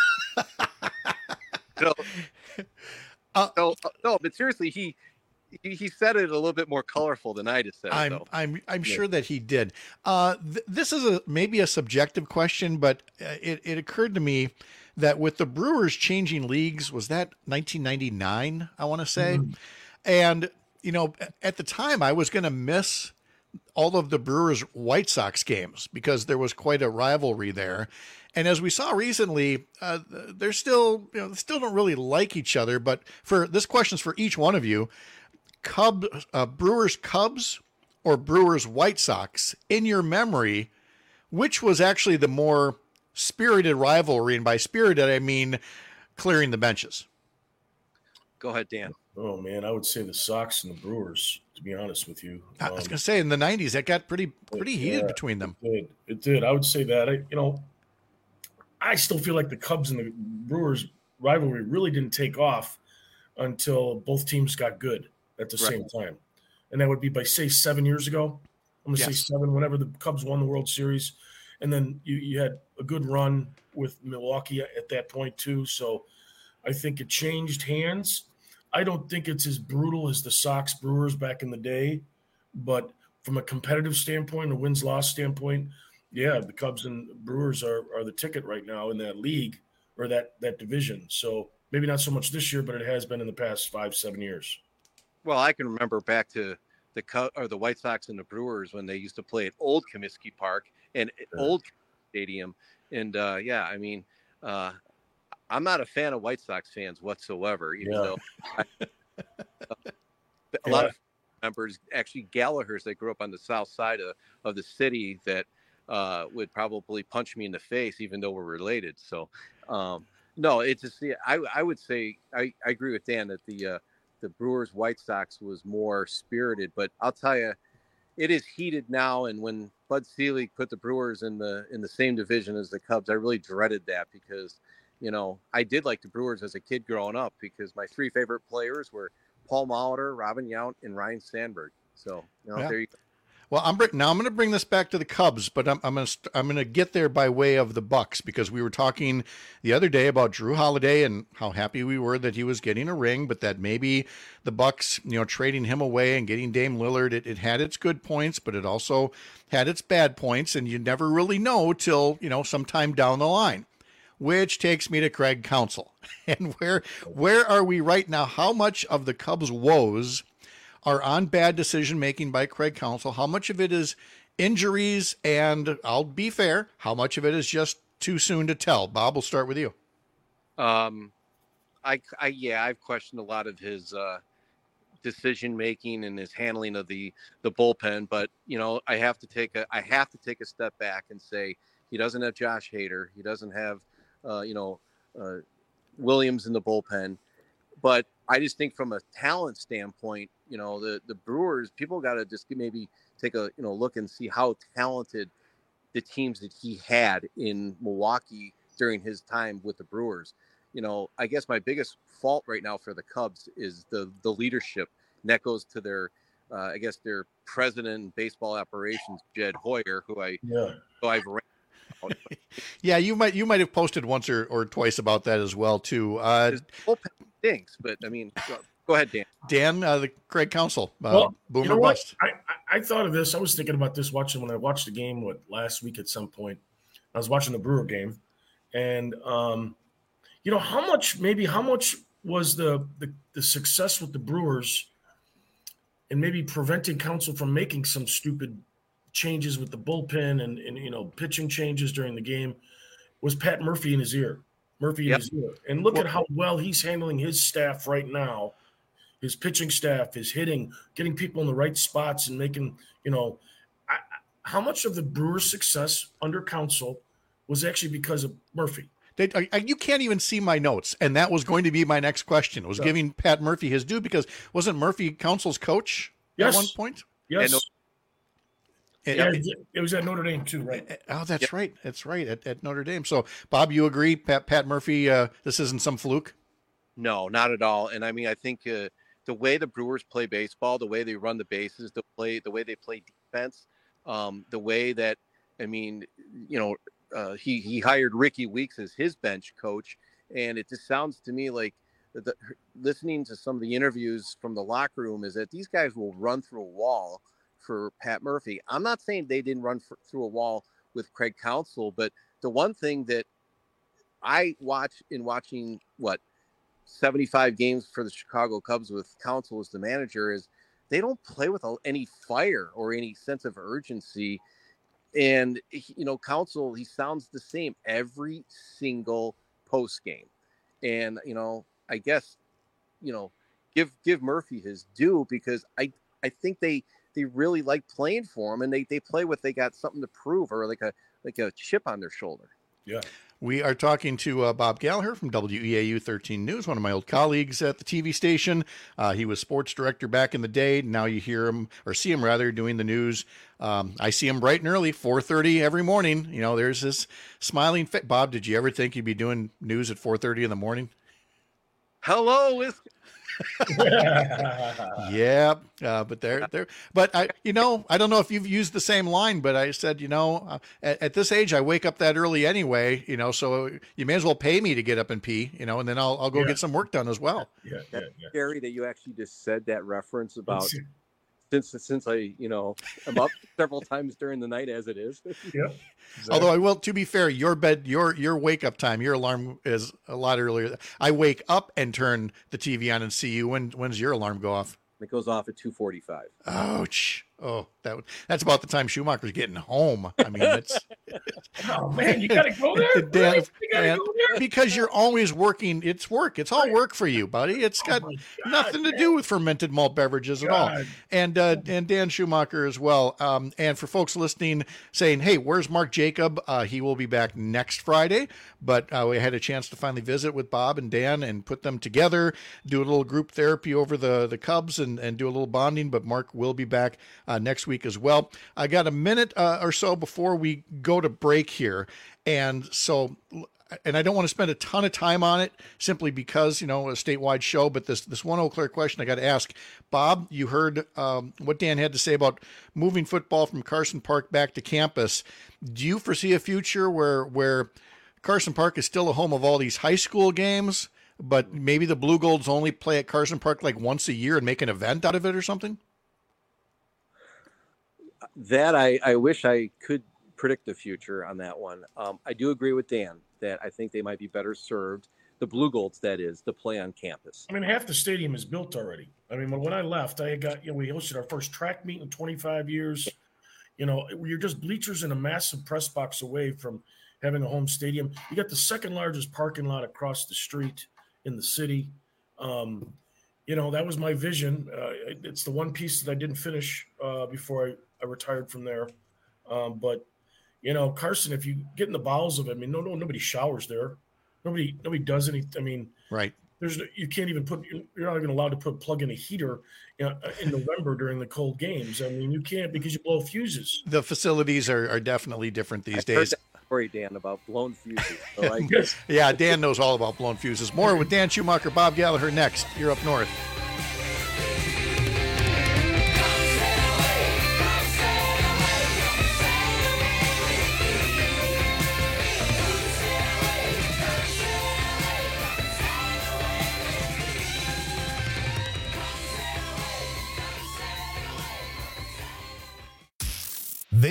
no, but seriously, he said it a little bit more colorful than I just said. I'm sure that he did. This is maybe a subjective question, but it occurred to me that with the Brewers changing leagues, was that 1999? I want to say, and at the time I was going to miss all of the Brewers White Sox games because there was quite a rivalry there. And as we saw recently, they're still don't really like each other. But for this question's for each one of you, Brewers Cubs or Brewers White Sox, in your memory, which was actually the more spirited rivalry? And by spirited, I mean clearing the benches. Go ahead, Dan. Oh man, I would say the Sox and the Brewers, to be honest with you. I was going to say in the 90s, it got pretty heated between them. It did. I would say that. I still feel like the Cubs and the Brewers rivalry really didn't take off until both teams got good at the same time. And that would be by, say, 7 years ago. I'm going to say 7, whenever the Cubs won the World Series. And then you had a good run with Milwaukee at that point too. So I think it changed hands. I don't think it's as brutal as the Sox Brewers back in the day, but from a competitive standpoint, a wins-loss standpoint, yeah, the Cubs and Brewers are the ticket right now in that league or that division. So maybe not so much this year, but it has been in the past 5-7 years. Well, I can remember back to the White Sox and the Brewers when they used to play at Old Comiskey Park and Old Stadium. And I'm not a fan of White Sox fans whatsoever, even though a lot of members, actually Gallaghers that grew up on the south side of the city that would probably punch me in the face, even though we're related. So, no, it's just, I would say, I agree with Dan that the Brewers White Sox was more spirited, but I'll tell you, it is heated now. And when Bud Selig put the Brewers in the same division as the Cubs, I really dreaded that because, I did like the Brewers as a kid growing up because my 3 favorite players were Paul Molitor, Robin Yount, and Ryan Sandberg. So, there you go. Well, I'm going to bring this back to the Cubs, but I'm going to get there by way of the Bucks because we were talking the other day about Drew Holiday and how happy we were that he was getting a ring, but that maybe the Bucks, trading him away and getting Dame Lillard, it had its good points, but it also had its bad points, and you never really know till sometime down the line. Which takes me to Craig Counsell. And where are we right now? How much of the Cubs' woes are on bad decision-making by Craig Counsell? How much of it is injuries? And I'll be fair, how much of it is just too soon to tell? Bob, we'll start with you. I've questioned a lot of his decision-making and his handling of the bullpen, but I have to take a step back and say he doesn't have Josh Hader. He doesn't have Williams in the bullpen, but I just think from a talent standpoint, the Brewers, people got to just maybe take a look and see how talented the teams that he had in Milwaukee during his time with the Brewers. I guess my biggest fault right now for the Cubs is the leadership, and that goes to their president in baseball operations, Jed Hoyer, who I've ran. Yeah, you might have posted once or twice about that as well too. Bullpen stinks, but I mean, go ahead, Dan. Dan, the Craig Counsell, well, boomer bust. I thought of this. I was thinking about this when I watched the game last week at some point. I was watching the Brewer game, and how much was the success with the Brewers and maybe preventing Counsell from making some stupid changes with the bullpen and pitching changes during the game was Pat Murphy in his ear. And look at how well he's handling his staff right now, his pitching staff, his hitting, getting people in the right spots and making, how much of the Brewers' success under Counsell was actually because of Murphy? You can't even see my notes, and that was going to be my next question. Was giving Pat Murphy his due, because wasn't Murphy Counsell's coach at one point? Yes. It was at Notre Dame too, right? Oh, that's right. That's right, at Notre Dame. So, Bob, you agree, Pat Murphy, this isn't some fluke? No, not at all. And I mean, I think the way the Brewers play baseball, the way they run the bases, the way they play defense, the way that, I mean, he hired Ricky Weeks as his bench coach, and it just sounds to me like listening to some of the interviews from the locker room is that these guys will run through a wall for Pat Murphy. I'm not saying they didn't run through a wall with Craig Counsell, but the one thing that I watch in watching 75 games for the Chicago Cubs with Counsell as the manager is they don't play with any fire or any sense of urgency. And, Counsell, he sounds the same every single post game. And, I guess, give Murphy his due, because I think they really like playing for him, and they play with, they got something to prove, or like a chip on their shoulder. Yeah. We are talking to Bob Gallagher from WEAU 13 News, one of my old colleagues at the TV station. He was sports director back in the day. Now you hear him, or see him rather, doing the news. I see him bright and early, 4:30 every morning. There's this smiling face. Bob, did you ever think you'd be doing news at 4:30 in the morning? Hello, yeah, but but I don't know if you've used the same line, but I said, at this age, I wake up that early anyway, so you may as well pay me to get up and pee, and then I'll go get some work done as well. That's scary that you actually just said that reference about since I, I'm up several times during the night as it is. Yeah. Exactly. Although I will, to be fair, your wake up time, your alarm is a lot earlier. I wake up and turn the TV on and see you. When's your alarm go off? It goes off at 2:45. Ouch. Oh, that's about the time Schumacher's getting home. I mean, it's. Oh man, you gotta go there. Dan, really? You gotta go there? Because you're always working. It's work. It's all work for you, buddy. It's got nothing to do with fermented malt beverages at all. And Dan Schumacher as well. And for folks listening, saying, "Hey, where's Mark Jacob?" He will be back next Friday. But we had a chance to finally visit with Bob and Dan and put them together, do a little group therapy over the Cubs and do a little bonding. But Mark will be back next week as well. I got a minute or so before we go to break here. And I don't want to spend a ton of time on it simply because, a statewide show, but this one Eau Claire question I got to ask. Bob, you heard what Dan had to say about moving football from Carson Park back to campus. Do you foresee a future where Carson Park is still a home of all these high school games, but maybe the Blue Golds only play at Carson Park like once a year and make an event out of it or something? That I wish I could predict the future on that one. I do agree with Dan that I think they might be better served, the Blue Golds, that is, to play on campus. I mean, half the stadium is built already. I mean, when I left, we hosted our first track meet in 25 years. You're just bleachers in a massive press box away from having a home stadium. You got the second largest parking lot across the street in the city. That was my vision. It's the one piece that I didn't finish before I retired from there. But Carson, if you get in the bowels of it, I mean, nobody showers there. Nobody does anything. I mean, right. You can't even you're not even allowed to plug in a heater in November during the cold games. I mean, you can't because you blow fuses. The facilities are definitely different these days. Story, Dan, about blown fuses. So yeah, Dan knows all about blown fuses. More with Dan Schumacher, Bob Gallagher next. You're up north.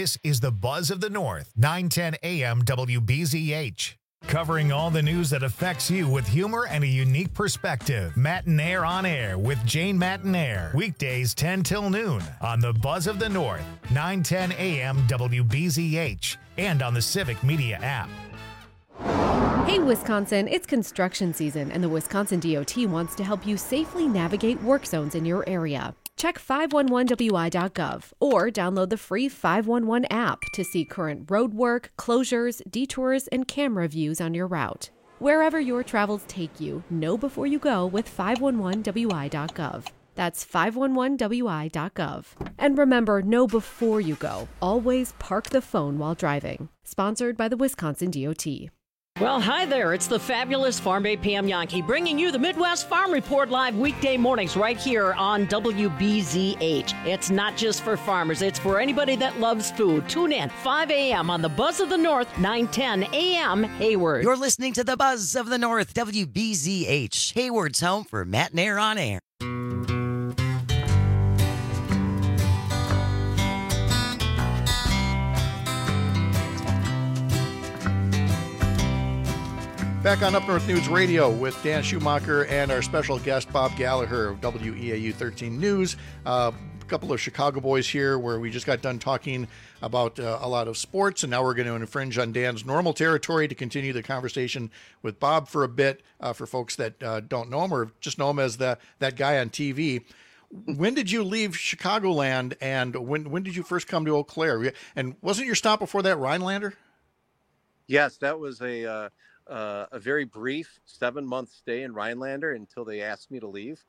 This is the Buzz of the North, 910 AM WBZH. Covering all the news that affects you with humor and a unique perspective. Matinaire on Air with Jane Matinaire. Weekdays 10 till noon on the Buzz of the North, 910 AM WBZH, and on the Civic Media app. Hey Wisconsin, it's construction season and the Wisconsin DOT wants to help you safely navigate work zones in your area. Check 511wi.gov or download the free 511 app to see current road work, closures, detours, and camera views on your route. Wherever your travels take you, know before you go with 511wi.gov. That's 511wi.gov. And remember, know before you go. Always park the phone while driving. Sponsored by the Wisconsin DOT. Well, hi there. It's the fabulous Farm Bay Pam Yankee bringing you the Midwest Farm Report live weekday mornings right here on WBZH. It's not just for farmers. It's for anybody that loves food. Tune in 5 a.m. on the Buzz of the North, 910 a.m. Hayward. You're listening to the Buzz of the North, WBZH. Hayward's home for Matinaire on Air. Back on Up North News Radio with Dan Schumacher and our special guest, Bob Gallagher of WEAU 13 News. A couple of Chicago boys here where we just got done talking about a lot of sports, and now we're going to infringe on Dan's normal territory to continue the conversation with Bob for a bit, for folks that don't know him or just know him as that guy on TV. When did you leave Chicagoland, and when did you first come to Eau Claire? And wasn't your stop before that Rhinelander? Yes, that was a very brief 7-month stay in Rhinelander until they asked me to leave.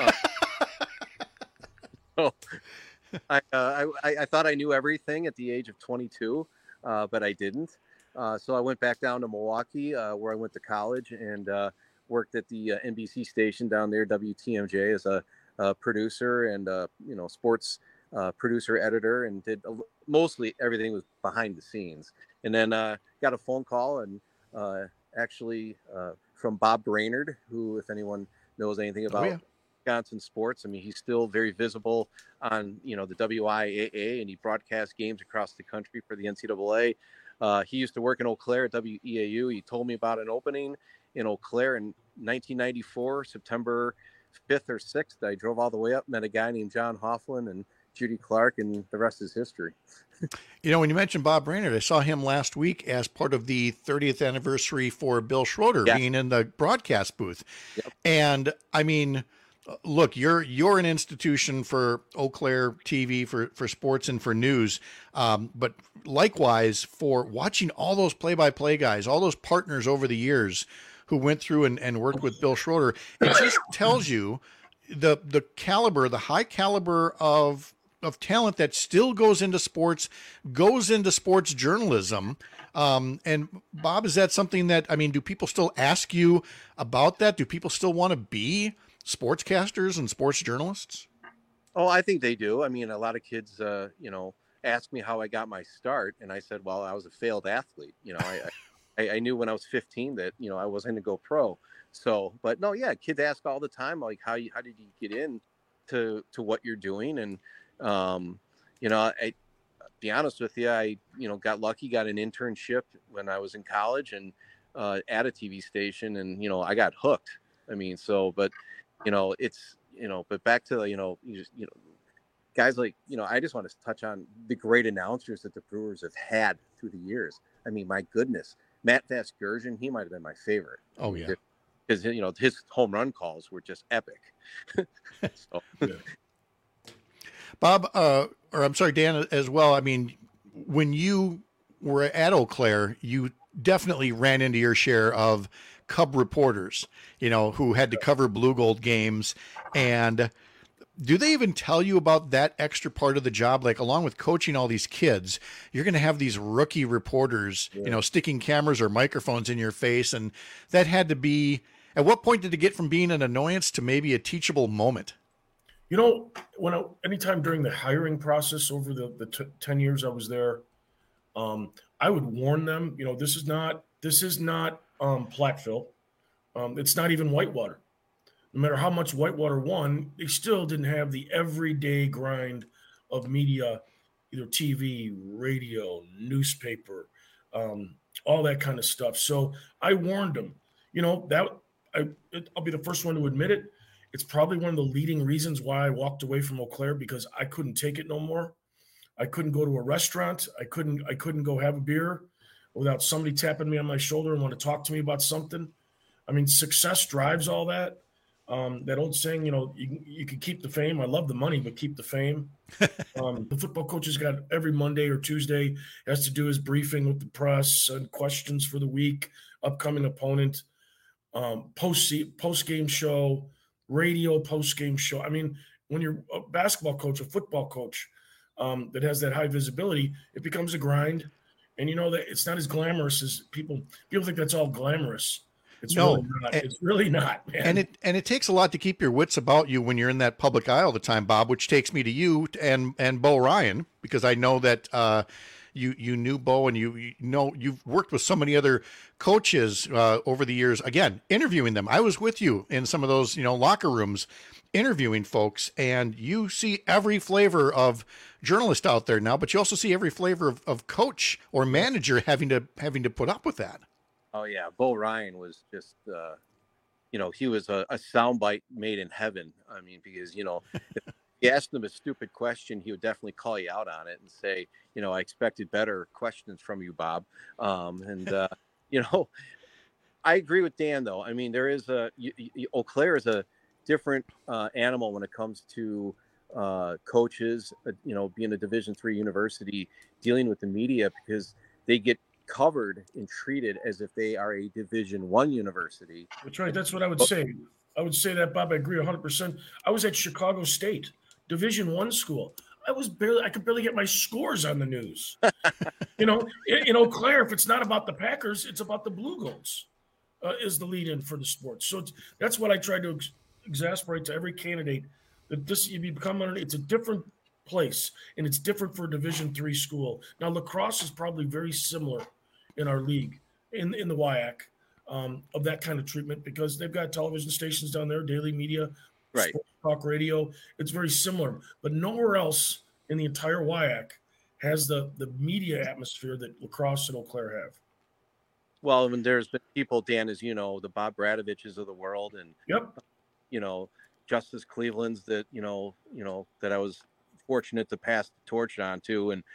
So I thought I knew everything at the age of 22, but I didn't. So I went back down to Milwaukee, where I went to college, and worked at the NBC station down there, WTMJ, as a producer and sports producer editor, and did mostly everything was behind the scenes. And then got a phone call and actually from Bob Brainerd, who, if anyone knows anything about Wisconsin sports, I mean, he's still very visible on, the WIAA, and he broadcasts games across the country for the NCAA. He used to work in Eau Claire at WEAU. He told me about an opening in Eau Claire in 1994, September 5th or 6th. I drove all the way up, met a guy named John Hofflin and Judy Clark, and the rest is history. When you mentioned Bob Brainerd, I saw him last week as part of the 30th anniversary for Bill Schroeder being in the broadcast booth. Yep. And I mean, look, you're an institution for Eau Claire TV, for sports and for news. But likewise for watching all those play-by-play guys, all those partners over the years who went through and worked with Bill Schroeder, it just tells you the caliber, the high caliber of talent that still goes into sports journalism. And Bob, is that something that, I mean, do people still ask you about that? Do people still want to be sportscasters and sports journalists? Oh, I think they do. I mean, a lot of kids, ask me how I got my start. And I said, well, I was a failed athlete. I knew when I was 15 that, I wasn't going to go pro. So, but no, yeah, kids ask all the time, like, how did you get in to what you're doing? And, I be honest with you, I, got lucky, got an internship when I was in college and, at a TV station, and, I got hooked. I mean, so, but, it's, but back to, guys like, I just want to touch on the great announcers that the Brewers have had through the years. I mean, my goodness, Matt Vasgersian, he might've been my favorite. Oh yeah. Because, his home run calls were just epic. So. Bob, or I'm sorry, Dan, as well. I mean, when you were at Eau Claire, you definitely ran into your share of Cub reporters, who had to cover Blue Gold games. And do they even tell you about that extra part of the job? Like, along with coaching all these kids, you're going to have these rookie reporters, sticking cameras or microphones in your face. And that had to be, at what point did it get from being an annoyance to maybe a teachable moment? Anytime during the hiring process over the 10 years I was there, I would warn them, this is not Platteville. It's not even Whitewater. No matter how much Whitewater won, they still didn't have the everyday grind of media either TV, radio, newspaper, all that kind of stuff. So I warned them, I'll be the first one to admit it. It's probably one of the leading reasons why I walked away from Eau Claire, because I couldn't take it no more. I couldn't go to a restaurant. I couldn't go have a beer without somebody tapping me on my shoulder and want to talk to me about something. I mean, success drives all that. That old saying, you can keep the fame. I love the money, but keep the fame. The football coach has got every Monday or Tuesday has to do his briefing with the press and questions for the week, upcoming opponent, post-game show, radio post-game show. I mean, when you're a basketball coach, a football coach that has that high visibility, it becomes a grind. And that it's not as glamorous as people think that's all glamorous. It's really not. It's really not, man. And it takes a lot to keep your wits about you when you're in that public eye all the time, Bob, which takes me to you and Bo Ryan, because I know that you knew Bo, and you've worked with so many other coaches over the years, again, interviewing them. I was with you in some of those, locker rooms interviewing folks, and you see every flavor of journalist out there now, but you also see every flavor of coach or manager having to put up with that. Oh yeah, Bo Ryan was just, he was a soundbite made in heaven. I mean, because if you asked him a stupid question, he would definitely call you out on it and say, I expected better questions from you, Bob. I agree with Dan though. I mean, there is Eau Claire is a different animal when it comes to coaches. Being a Division III university, dealing with the media, because they get covered and treated as if they are a Division I university. That's right. That's what I would say. I would say that, Bob. I agree 100%. I was at Chicago State, Division I school. I could barely get my scores on the news. In Eau Claire, if it's not about the Packers, it's about the Blue Goats, is the lead-in for the sports. So that's what I try to exasperate to every candidate, that it's a different place, and it's different for a Division III school. Now, lacrosse is probably very similar in our league, in the WIAC, of that kind of treatment, because they've got television stations down there, daily media, right, sports talk radio. It's very similar, but nowhere else in the entire WIAC has the media atmosphere that lacrosse and Eau Claire have. Well, I mean, there's been people, Dan, as you know, the Bob Bradoviches of the world, and Justice Cleveland's that that I was fortunate to pass the torch on to, and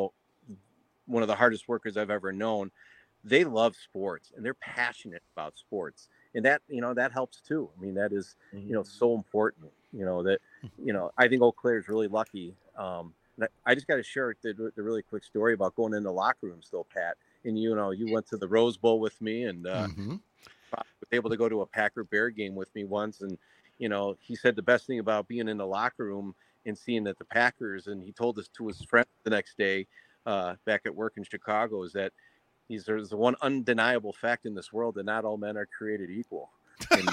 one of the hardest workers I've ever known. They love sports and they're passionate about sports, and that that helps too. I mean, that is so important. I think Eau Claire is really lucky. I just got to share the really quick story about going into the locker room still, Pat. And you went to the Rose Bowl with me, and was able to go to a Packer Bear game with me once, and he said the best thing about being in the locker room and seeing that the Packers, and he told this to his friend the next day back at work in Chicago, is that there's the one undeniable fact in this world that not all men are created equal. And,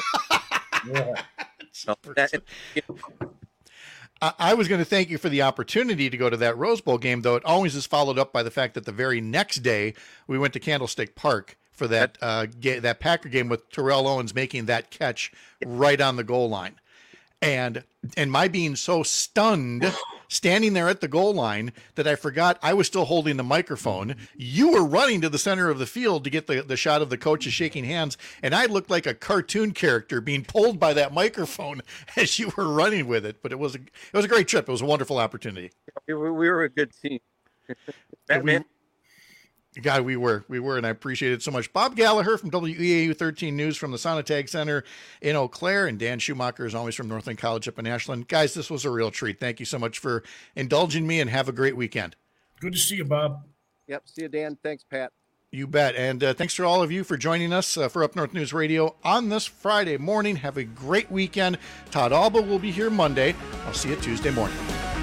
I was going to thank you for the opportunity to go to that Rose Bowl game, though it always is followed up by the fact that the very next day we went to Candlestick Park for that that Packer game with Terrell Owens making that catch right on the goal line. And my being so stunned standing there at the goal line that I forgot I was still holding the microphone. You were running to the center of the field to get the shot of the coaches shaking hands, and I looked like a cartoon character being pulled by that microphone as you were running with it. But it was a great trip. It was a wonderful opportunity. We were a good team. Batman. God, we were, and I appreciate it so much. Bob Gallagher from WEAU 13 News from the Sonotag Center in Eau Claire, and Dan Schumacher is always from Northland College up in Ashland. Guys, this was a real treat. Thank you so much for indulging me, and have a great weekend. Good to see you, Bob. Yep, see you, Dan. Thanks, Pat. You bet, and thanks to all of you for joining us for Up North News Radio on this Friday morning. Have a great weekend. Todd Alba will be here Monday. I'll see you Tuesday morning.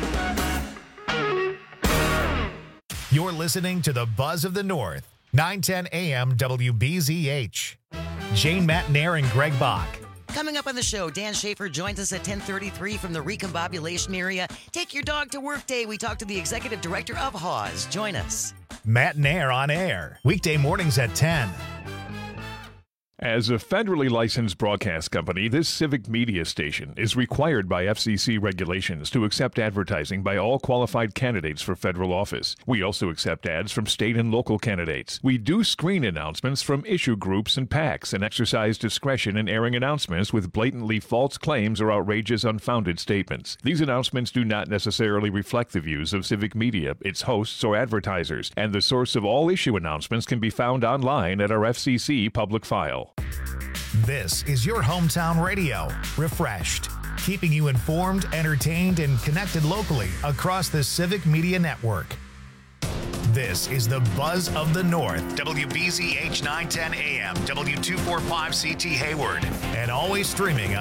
You're listening to the Buzz of the North, 910 AM WBZH. Jane Matnair and Greg Bach. Coming up on the show, Dan Schaefer joins us at 10:33 from the recombobulation area. Take your dog to work day. We talk to the executive director of Haws. Join us. Matnair on air, weekday mornings at 10. As a federally licensed broadcast company, this civic media station is required by FCC regulations to accept advertising by all qualified candidates for federal office. We also accept ads from state and local candidates. We do screen announcements from issue groups and PACs and exercise discretion in airing announcements with blatantly false claims or outrageous unfounded statements. These announcements do not necessarily reflect the views of civic media, its hosts, or advertisers, and the source of all issue announcements can be found online at our FCC public file. This is your hometown radio, refreshed, keeping you informed, entertained, and connected locally across the Civic Media Network. This is the Buzz of the North, WBZH 910 AM, W245CT Hayward, and always streaming on